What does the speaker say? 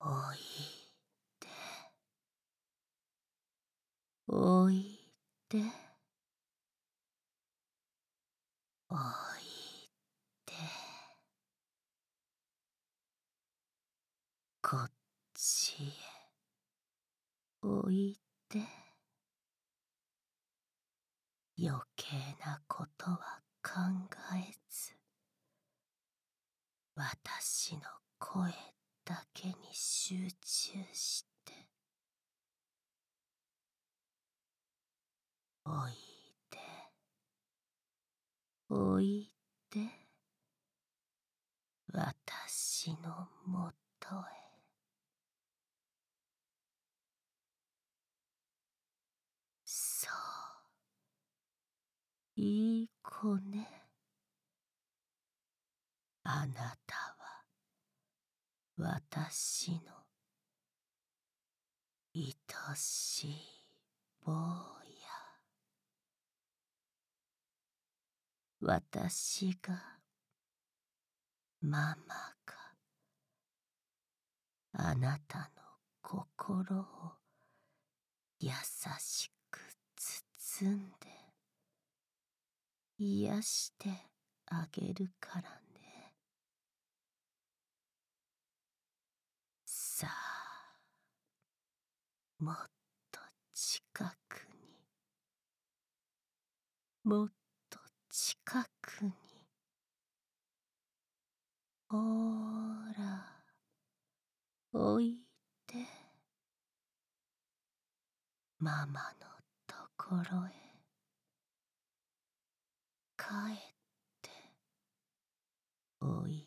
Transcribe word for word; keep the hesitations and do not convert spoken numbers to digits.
おいで、おいで、おいで、こっちへおいで。余計なことは考えず、私の声だけに集中して、おいで、おいで、私のもとへ。そう、いい子ね。あなたは私の愛しい坊や。私がママがあなたの心を優しく包んで癒してあげるからね。さあ、もっと近くに、もっと近くに。ほーら、おいで、ママのところへ帰っておい